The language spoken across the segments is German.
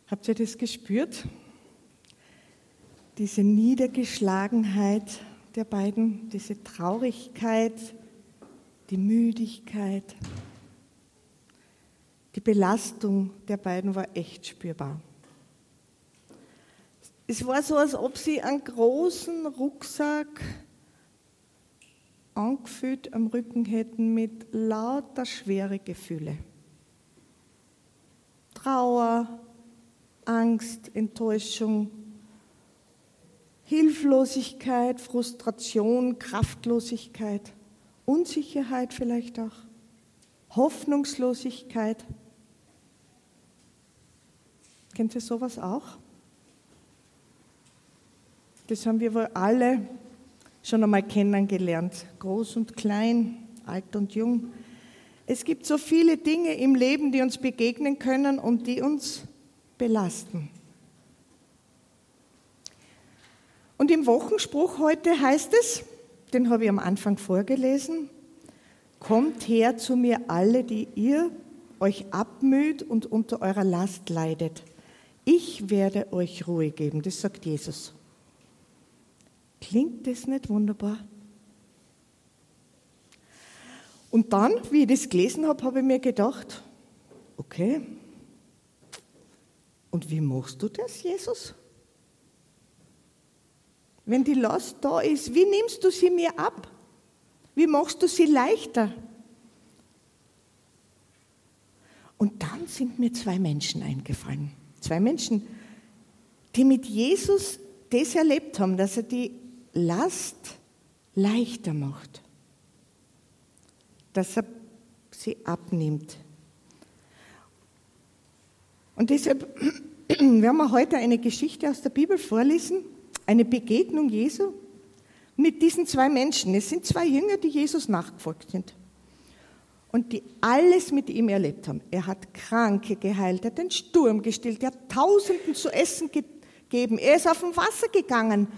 Habt ihr das gespürt? Diese Niedergeschlagenheit der beiden, diese Traurigkeit, die Müdigkeit, die Belastung der beiden war echt spürbar. Es war so, als ob sie einen großen Rucksack angefüllt am Rücken hätten mit lauter schwere Gefühle. Trauer, Angst, Enttäuschung, Hilflosigkeit, Frustration, Kraftlosigkeit, Unsicherheit vielleicht auch, Hoffnungslosigkeit. Kennt ihr sowas auch? Das haben wir wohl alle schon einmal kennengelernt, groß und klein, alt und jung. Es gibt so viele Dinge im Leben, die uns begegnen können und die uns belasten. Und im Wochenspruch heute heißt es, den habe ich am Anfang vorgelesen, kommt her zu mir alle, die ihr euch abmüht und unter eurer Last leidet. Ich werde euch Ruhe geben, das sagt Jesus. Klingt das nicht wunderbar? Und dann, wie ich das gelesen habe, habe ich mir gedacht, okay, und wie machst du das, Jesus? Wenn die Last da ist, wie nimmst du sie mir ab? Wie machst du sie leichter? Und dann sind mir zwei Menschen eingefallen. Zwei Menschen, die mit Jesus das erlebt haben, dass er die Last leichter macht. Dass er sie abnimmt. Und deshalb werden wir heute eine Geschichte aus der Bibel vorlesen, eine Begegnung Jesu mit diesen zwei Menschen. Es sind zwei Jünger, die Jesus nachgefolgt sind und die alles mit ihm erlebt haben. Er hat Kranke geheilt, er hat den Sturm gestillt, er hat Tausenden zu essen gegeben, er ist auf dem Wasser gegangen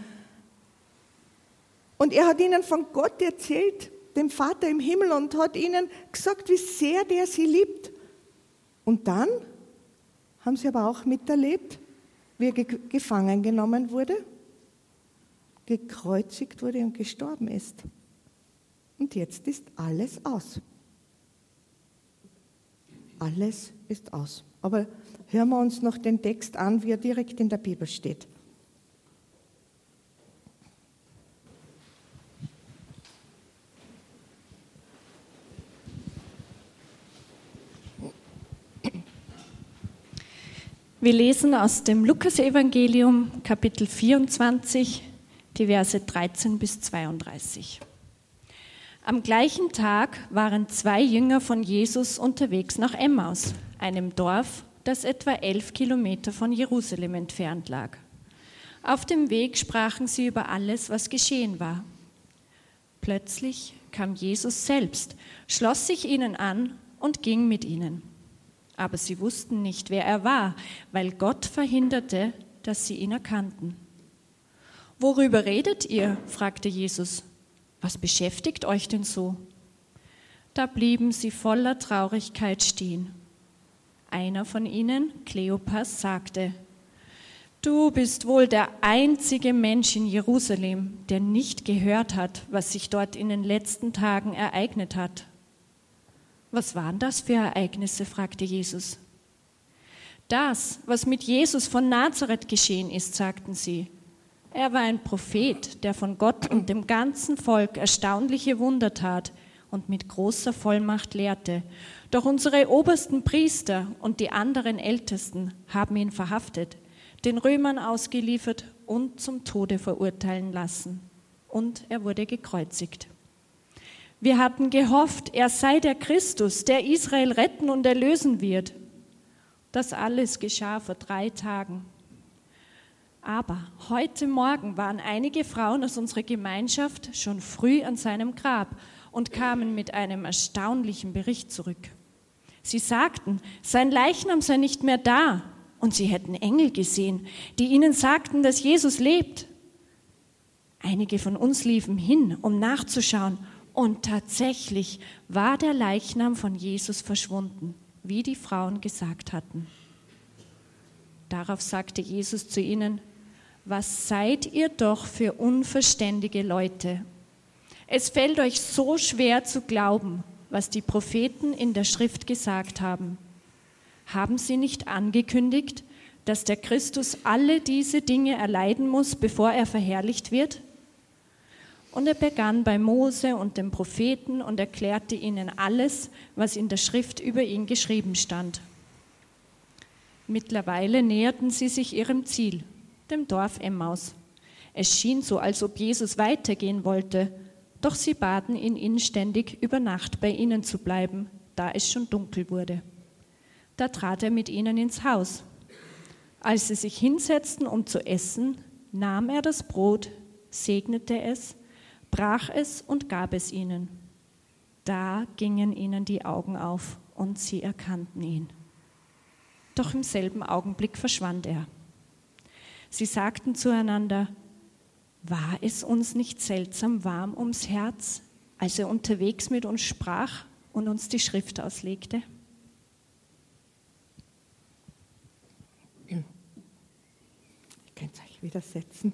und er hat ihnen von Gott erzählt, dem Vater im Himmel, und hat ihnen gesagt, wie sehr der sie liebt. Und dann haben sie aber auch miterlebt, wie er gefangen genommen wurde, gekreuzigt wurde und gestorben ist. Und jetzt ist alles aus. Alles ist aus. Aber hören wir uns noch den Text an, wie er direkt in der Bibel steht. Wir lesen aus dem Lukas-Evangelium, Kapitel 24, die Verse 13 bis 32. Am gleichen Tag waren zwei Jünger von Jesus unterwegs nach Emmaus, einem Dorf, das etwa 11 Kilometer von Jerusalem entfernt lag. Auf dem Weg sprachen sie über alles, was geschehen war. Plötzlich kam Jesus selbst, schloss sich ihnen an und ging mit ihnen. Aber sie wussten nicht, wer er war, weil Gott verhinderte, dass sie ihn erkannten. »Worüber redet ihr?« fragte Jesus. »Was beschäftigt euch denn so?« Da blieben sie voller Traurigkeit stehen. Einer von ihnen, Kleopas, sagte: »Du bist wohl der einzige Mensch in Jerusalem, der nicht gehört hat, was sich dort in den letzten Tagen ereignet hat.« »Was waren das für Ereignisse?« fragte Jesus. »Das, was mit Jesus von Nazareth geschehen ist«, sagten sie. »Er war ein Prophet, der von Gott und dem ganzen Volk erstaunliche Wunder tat und mit großer Vollmacht lehrte. Doch unsere obersten Priester und die anderen Ältesten haben ihn verhaftet, den Römern ausgeliefert und zum Tode verurteilen lassen. Und er wurde gekreuzigt. Wir hatten gehofft, er sei der Christus, der Israel retten und erlösen wird. Das alles geschah vor 3 Tagen. Aber heute Morgen waren einige Frauen aus unserer Gemeinschaft schon früh an seinem Grab und kamen mit einem erstaunlichen Bericht zurück. Sie sagten, sein Leichnam sei nicht mehr da und sie hätten Engel gesehen, die ihnen sagten, dass Jesus lebt. Einige von uns liefen hin, um nachzuschauen, und tatsächlich war der Leichnam von Jesus verschwunden, wie die Frauen gesagt hatten. Darauf sagte Jesus zu ihnen: Was seid ihr doch für unverständige Leute? Es fällt euch so schwer zu glauben, was die Propheten in der Schrift gesagt haben. Haben sie nicht angekündigt, dass der Christus alle diese Dinge erleiden muss, bevor er verherrlicht wird? Und er begann bei Mose und den Propheten und erklärte ihnen alles, was in der Schrift über ihn geschrieben stand. Mittlerweile näherten sie sich ihrem Ziel, dem Dorf Emmaus. Es schien so, als ob Jesus weitergehen wollte, doch sie baten ihn inständig, über Nacht bei ihnen zu bleiben, da es schon dunkel wurde. Da trat er mit ihnen ins Haus. Als sie sich hinsetzten, um zu essen, nahm er das Brot, segnete es, brach es und gab es ihnen. Da gingen ihnen die Augen auf und sie erkannten ihn. Doch im selben Augenblick verschwand er. Sie sagten zueinander: War es uns nicht seltsam warm ums Herz, als er unterwegs mit uns sprach und uns die Schrift auslegte? Ihr könnt euch wieder setzen.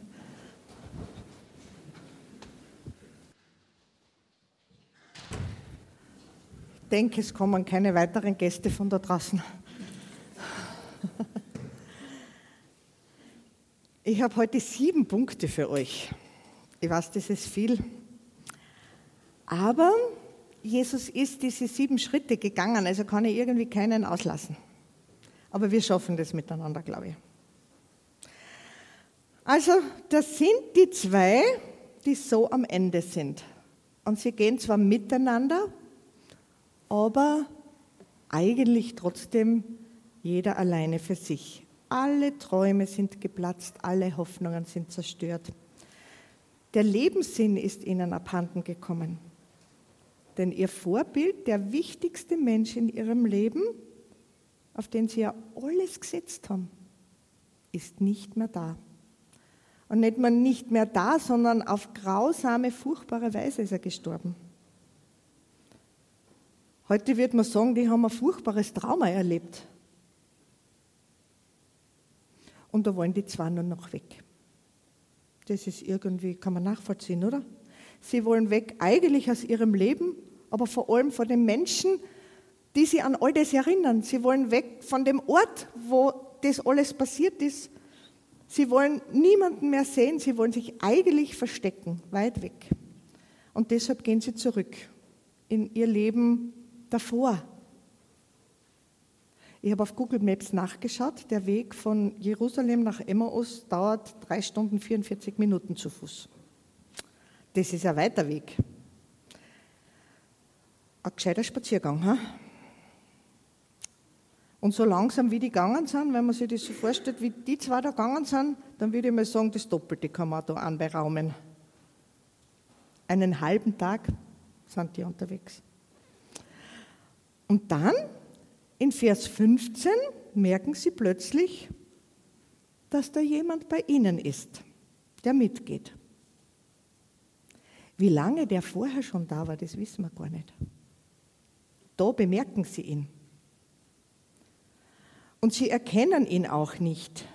Ich denke, es kommen keine weiteren Gäste von da draußen. Ich habe heute 7 Punkte für euch. Ich weiß, das ist viel. Aber Jesus ist diese 7 Schritte gegangen, also kann ich irgendwie keinen auslassen. Aber wir schaffen das miteinander, glaube ich. Also, das sind die 2, die so am Ende sind. Und sie gehen zwar miteinander, aber eigentlich trotzdem jeder alleine für sich. Alle Träume sind geplatzt, alle Hoffnungen sind zerstört. Der Lebenssinn ist ihnen abhanden gekommen. Denn ihr Vorbild, der wichtigste Mensch in ihrem Leben, auf den sie ja alles gesetzt haben, ist nicht mehr da. Und nicht mal nicht mehr da, sondern auf grausame, furchtbare Weise ist er gestorben. Heute wird man sagen, die haben ein furchtbares Trauma erlebt. Und da wollen die 2 nur noch weg. Das ist irgendwie, kann man nachvollziehen, oder? Sie wollen weg eigentlich aus ihrem Leben, aber vor allem von den Menschen, die sie an all das erinnern. Sie wollen weg von dem Ort, wo das alles passiert ist. Sie wollen niemanden mehr sehen, sie wollen sich eigentlich verstecken, weit weg. Und deshalb gehen sie zurück in ihr Leben davor. Ich habe auf Google Maps nachgeschaut, der Weg von Jerusalem nach Emmaus dauert 3 Stunden 44 Minuten zu Fuß. Das ist ein weiter Weg. Ein gescheiter Spaziergang. He? Und so langsam wie die gegangen sind, wenn man sich das so vorstellt, wie die 2 da gegangen sind, dann würde ich mal sagen, das Doppelte kann man da anberaumen. Einen halben Tag sind die unterwegs. Und dann, in Vers 15, merken sie plötzlich, dass da jemand bei ihnen ist, der mitgeht. Wie lange der vorher schon da war, das wissen wir gar nicht. Da bemerken sie ihn. Und sie erkennen ihn auch nicht,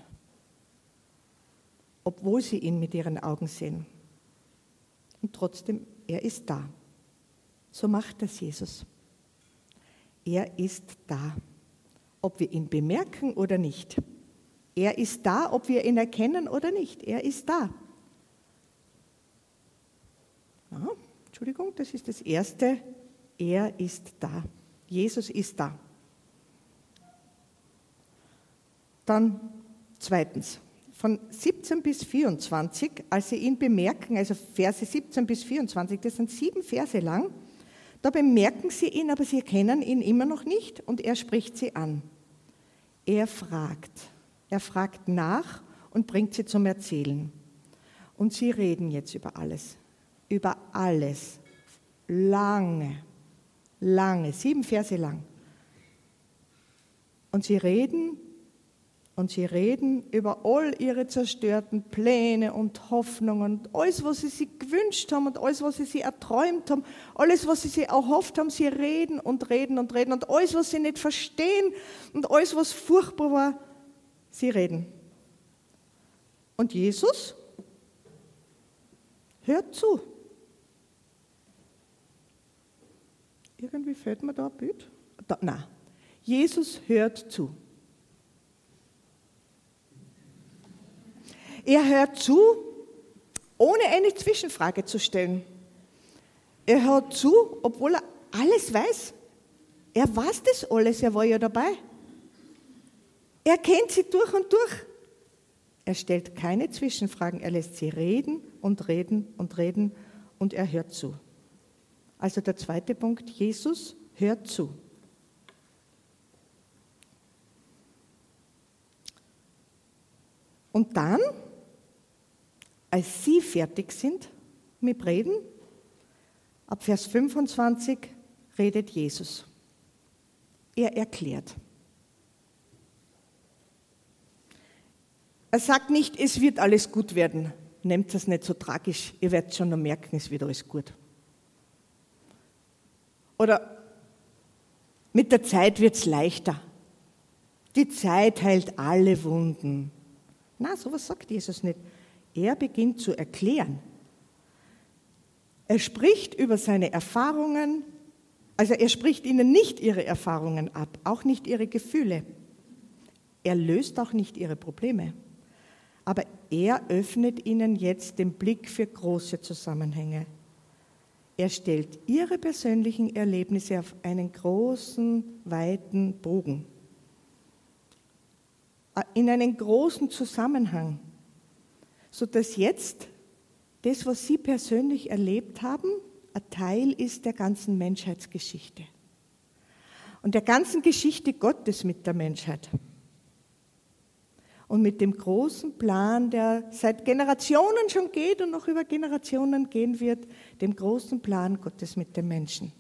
obwohl sie ihn mit ihren Augen sehen. Und trotzdem, er ist da. So macht das Jesus. Er ist da, ob wir ihn bemerken oder nicht. Er ist da, ob wir ihn erkennen oder nicht. Er ist da. Ja, Entschuldigung, das ist das Erste. Er ist da. Jesus ist da. Dann 2. Von 17 bis 24, als sie ihn bemerken, also Verse 17 bis 24, das sind 7 Verse lang, da bemerken sie ihn, aber sie erkennen ihn immer noch nicht und er spricht sie an. Er fragt nach und bringt sie zum Erzählen. Und sie reden jetzt über alles, lange, 7 Verse lang. Und sie reden über all ihre zerstörten Pläne und Hoffnungen und alles, was sie sich gewünscht haben und alles, was sie sich erträumt haben, alles, was sie sich erhofft haben. Sie reden und reden und reden und alles, was sie nicht verstehen und alles, was furchtbar war, Sie reden. Und Jesus hört zu. Irgendwie fällt mir da ein Bild. Nein. Jesus hört zu. Er hört zu, ohne eine Zwischenfrage zu stellen. Er hört zu, obwohl er alles weiß. Er weiß das alles, er war ja dabei. Er kennt sie durch und durch. Er stellt keine Zwischenfragen, er lässt sie reden und reden und reden und er hört zu. Also der zweite Punkt, Jesus hört zu. Und dann, als sie fertig sind mit Reden, ab Vers 25 redet Jesus. Er erklärt. Er sagt nicht, es wird alles gut werden. Nehmt das nicht so tragisch, ihr werdet schon noch merken, es wird alles gut. Oder mit der Zeit wird es leichter. Die Zeit heilt alle Wunden. Na, sowas sagt Jesus nicht. Er beginnt zu erklären. Er spricht über seine Erfahrungen, also er spricht ihnen nicht ihre Erfahrungen ab, auch nicht ihre Gefühle. Er löst auch nicht ihre Probleme. Aber er öffnet ihnen jetzt den Blick für große Zusammenhänge. Er stellt ihre persönlichen Erlebnisse auf einen großen, weiten Bogen, in einen großen Zusammenhang, sodass jetzt das, was sie persönlich erlebt haben, ein Teil ist der ganzen Menschheitsgeschichte und der ganzen Geschichte Gottes mit der Menschheit. Und mit dem großen Plan, der seit Generationen schon geht und noch über Generationen gehen wird, dem großen Plan Gottes mit den Menschen.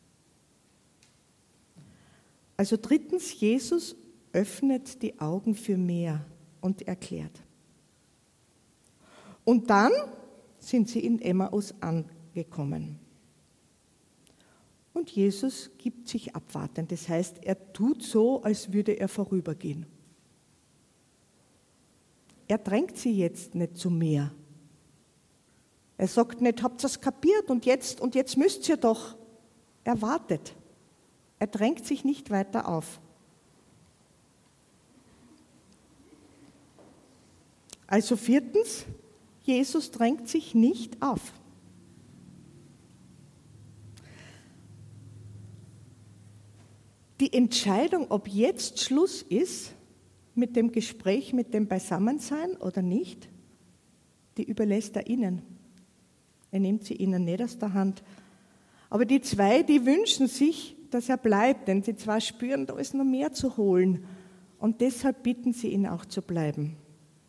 Also drittens, Jesus öffnet die Augen für mehr und erklärt. Und dann sind sie in Emmaus angekommen. Und Jesus gibt sich abwartend, das heißt, er tut so, als würde er vorübergehen. Er drängt sie jetzt nicht zu mehr. Er sagt nicht, habt ihr es kapiert und jetzt müsst ihr doch. Er wartet. Er drängt sich nicht weiter auf. Also viertens, Jesus drängt sich nicht auf. Die Entscheidung, ob jetzt Schluss ist, mit dem Gespräch, mit dem Beisammensein oder nicht, die überlässt er ihnen. Er nimmt sie ihnen nicht aus der Hand. Aber die zwei, die wünschen sich, dass er bleibt, denn die zwei spüren, da ist noch mehr zu holen. Und deshalb bitten sie ihn auch zu bleiben.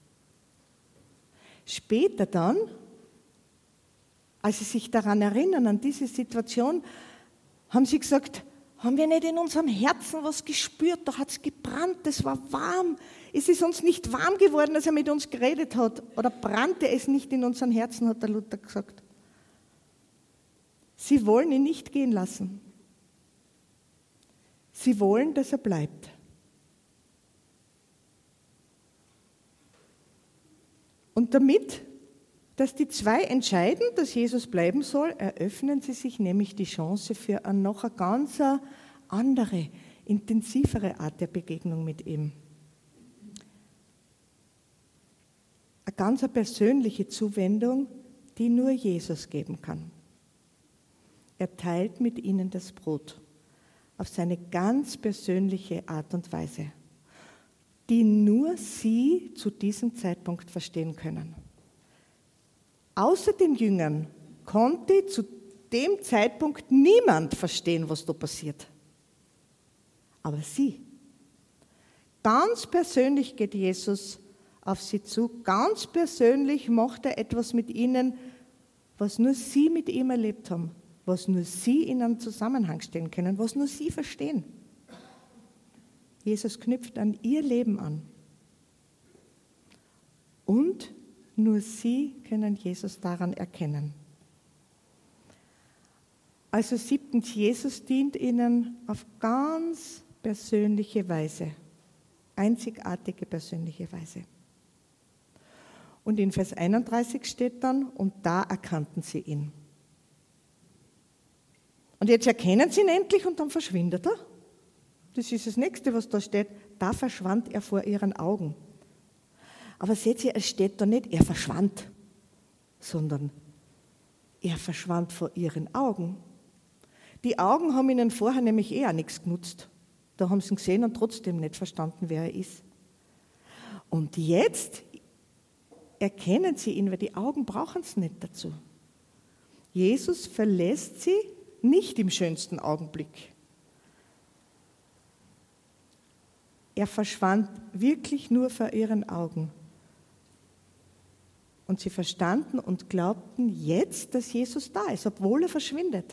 Später dann, als sie sich daran erinnern, an diese Situation, haben sie gesagt, haben wir nicht in unserem Herzen was gespürt? Da hat es gebrannt, es war warm. Ist es uns nicht warm geworden, als er mit uns geredet hat? Oder brannte es nicht in unseren Herzen, hat der Luther gesagt. Sie wollen ihn nicht gehen lassen. Sie wollen, dass er bleibt. Und damit, dass die zwei entscheiden, dass Jesus bleiben soll, eröffnen sie sich nämlich die Chance für noch eine ganz andere, intensivere Art der Begegnung mit ihm. Eine ganz persönliche Zuwendung, die nur Jesus geben kann. Er teilt mit ihnen das Brot auf seine ganz persönliche Art und Weise, die nur sie zu diesem Zeitpunkt verstehen können. Außer den Jüngern konnte zu dem Zeitpunkt niemand verstehen, was da passiert. Aber sie. Ganz persönlich geht Jesus auf sie zu, ganz persönlich macht er etwas mit ihnen, was nur sie mit ihm erlebt haben, was nur sie in einen Zusammenhang stellen können, was nur sie verstehen. Jesus knüpft an ihr Leben an. Und nur sie können Jesus daran erkennen. Also siebtens, Jesus dient ihnen auf ganz persönliche Weise. einzigartige persönliche Weise. Und in Vers 31 steht dann, und da erkannten sie ihn. Und jetzt erkennen sie ihn endlich und dann verschwindet er. Das ist das Nächste, was da steht. Da verschwand er vor ihren Augen. Aber seht ihr, es steht da nicht, er verschwand, sondern er verschwand vor ihren Augen. Die Augen haben ihnen vorher nämlich auch nichts genutzt. Da haben sie ihn gesehen und trotzdem nicht verstanden, wer er ist. Und jetzt erkennen sie ihn, weil die Augen brauchen es nicht dazu. Jesus verlässt sie nicht im schönsten Augenblick. Er verschwand wirklich nur vor ihren Augen. Und sie verstanden und glaubten jetzt, dass Jesus da ist, obwohl er verschwindet.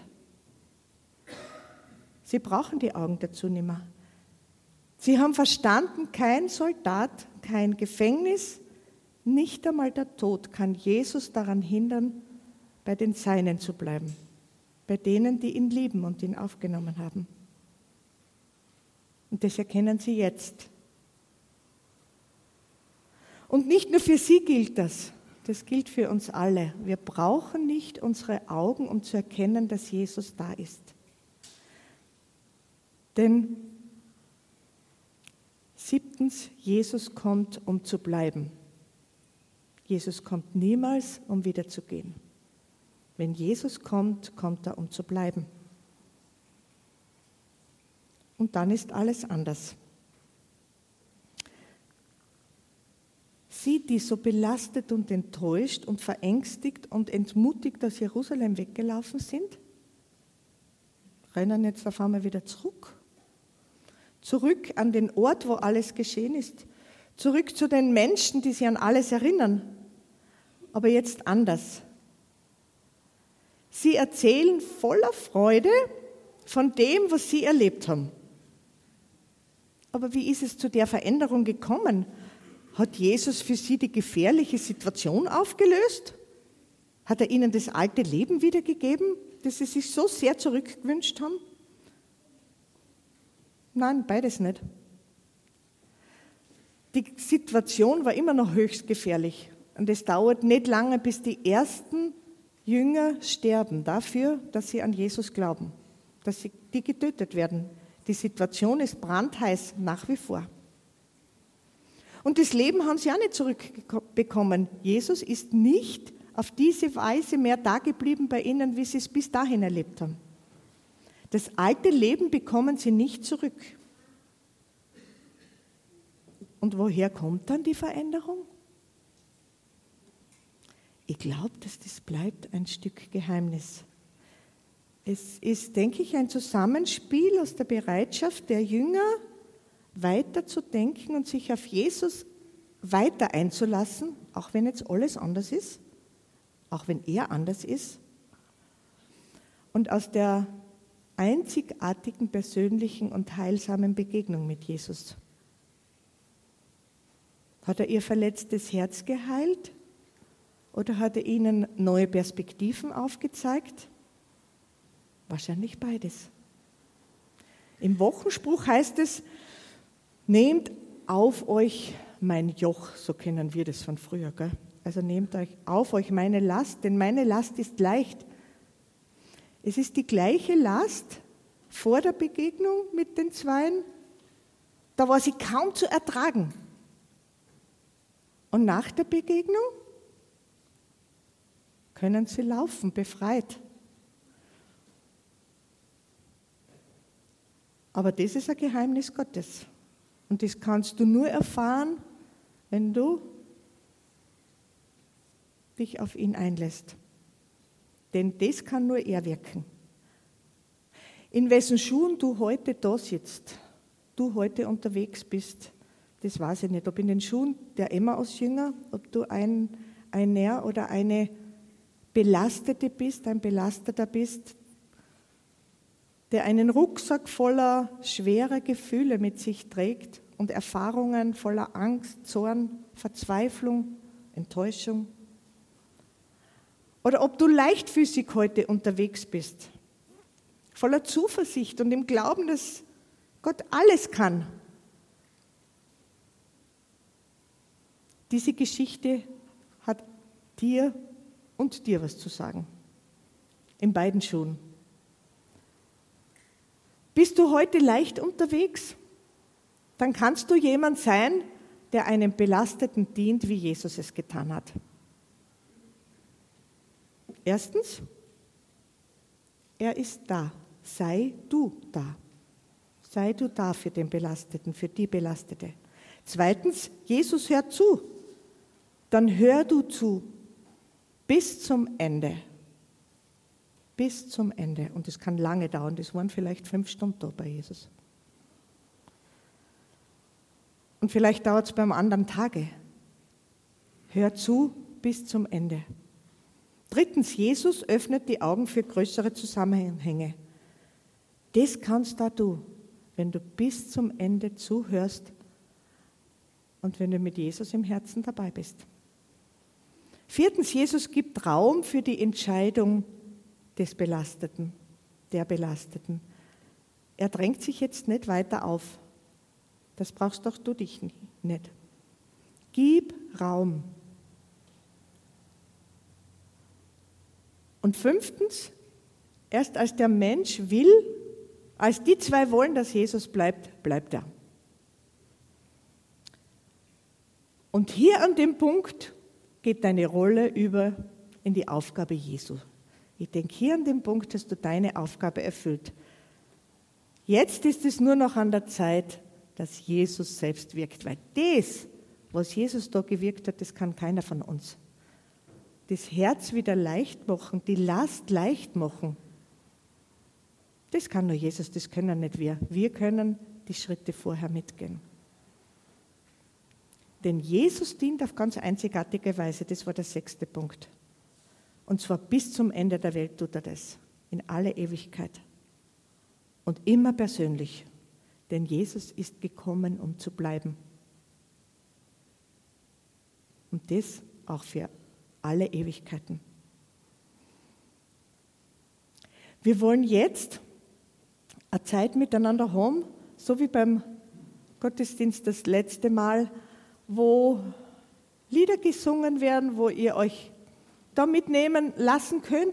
Sie brauchen die Augen dazu nicht mehr. Sie haben verstanden, kein Soldat, kein Gefängnis, nicht einmal der Tod kann Jesus daran hindern, bei den Seinen zu bleiben, bei denen, die ihn lieben und ihn aufgenommen haben. Und das erkennen sie jetzt. Und nicht nur für sie gilt das. Das gilt für uns alle. Wir brauchen nicht unsere Augen, um zu erkennen, dass Jesus da ist. Denn 7. Jesus kommt, um zu bleiben. Jesus kommt niemals, um wieder zu gehen. Wenn Jesus kommt, kommt er, um zu bleiben. Und dann ist alles anders. Sie, die so belastet und enttäuscht und verängstigt und entmutigt aus Jerusalem weggelaufen sind, rennen jetzt auf einmal wieder zurück. Zurück an den Ort, wo alles geschehen ist. Zurück zu den Menschen, die sich an alles erinnern. Aber jetzt anders. Sie erzählen voller Freude von dem, was sie erlebt haben. Aber wie ist es zu der Veränderung gekommen? Hat Jesus für sie die gefährliche Situation aufgelöst? Hat er ihnen das alte Leben wiedergegeben, das sie sich so sehr zurückgewünscht haben? Nein, beides nicht. Die Situation war immer noch höchst gefährlich. Und es dauert nicht lange, bis die ersten Jünger sterben dafür, dass sie an Jesus glauben, dass die getötet werden. Die Situation ist brandheiß nach wie vor. Und das Leben haben sie auch nicht zurückbekommen. Jesus ist nicht auf diese Weise mehr dageblieben bei ihnen, wie sie es bis dahin erlebt haben. Das alte Leben bekommen sie nicht zurück. Und woher kommt dann die Veränderung? Ich glaube, dass das bleibt ein Stück Geheimnis. Es ist, denke ich, ein Zusammenspiel aus der Bereitschaft der Jünger, weiter zu denken und sich auf Jesus weiter einzulassen, auch wenn jetzt alles anders ist, auch wenn er anders ist. Und aus der einzigartigen, persönlichen und heilsamen Begegnung mit Jesus. Hat er ihr verletztes Herz geheilt oder hat er ihnen neue Perspektiven aufgezeigt? Wahrscheinlich beides. Im Wochenspruch heißt es, nehmt auf euch mein Joch, so kennen wir das von früher, gell? Also nehmt euch auf euch meine Last, denn meine Last ist leicht. Es ist die gleiche Last vor der Begegnung mit den Zweien, da war sie kaum zu ertragen. Und nach der Begegnung können sie laufen, befreit. Aber das ist ein Geheimnis Gottes. Und das kannst du nur erfahren, wenn du dich auf ihn einlässt. Denn das kann nur er wirken. In wessen Schuhen du heute da sitzt, du heute unterwegs bist, das weiß ich nicht. Ob in den Schuhen der Emmaus-Jünger, ob du einer oder eine Belastete bist, ein Belasteter bist, der einen Rucksack voller schwerer Gefühle mit sich trägt und Erfahrungen voller Angst, Zorn, Verzweiflung, Enttäuschung. Oder ob du leichtfüßig heute unterwegs bist, voller Zuversicht und im Glauben, dass Gott alles kann. diese Geschichte hat dir und dir was zu sagen. In beiden Schuhen. Bist du heute leicht unterwegs? Dann kannst du jemand sein, der einem Belasteten dient, wie Jesus es getan hat. Erstens, er ist da. Sei du da. Sei du da für den Belasteten, für die Belastete. Zweitens, Jesus hört zu. Dann hör du zu. Bis zum Ende. Bis zum Ende. Und es kann lange dauern. Das waren vielleicht 5 Stunden da bei Jesus. Und vielleicht dauert es beim anderen Tage. Hör zu bis zum Ende. Drittens, Jesus öffnet die Augen für größere Zusammenhänge. Das kannst da du, wenn du bis zum Ende zuhörst und wenn du mit Jesus im Herzen dabei bist. Viertens, Jesus gibt Raum für die Entscheidung des Belasteten, der Belasteten. Er drängt sich jetzt nicht weiter auf. Das brauchst doch du dich nicht. Gib Raum. Und fünftens, erst als der Mensch will, als die zwei wollen, dass Jesus bleibt, bleibt er. Und hier an dem Punkt geht deine Rolle über in die Aufgabe Jesu. Ich denke, hier an dem Punkt hast du deine Aufgabe erfüllt. Jetzt ist es nur noch an der Zeit, dass Jesus selbst wirkt, weil das, was Jesus da gewirkt hat, das kann keiner von uns. Das Herz wieder leicht machen, die Last leicht machen, das kann nur Jesus, das können nicht wir. Wir können die Schritte vorher mitgehen. Denn Jesus dient auf ganz einzigartige Weise, das war der 6. Punkt. Und zwar bis zum Ende der Welt tut er das, in alle Ewigkeit. Und immer persönlich, denn Jesus ist gekommen, um zu bleiben. Und das auch für alle Ewigkeiten. Wir wollen jetzt eine Zeit miteinander haben, so wie beim Gottesdienst das letzte Mal, wo Lieder gesungen werden, wo ihr euch da mitnehmen lassen könnt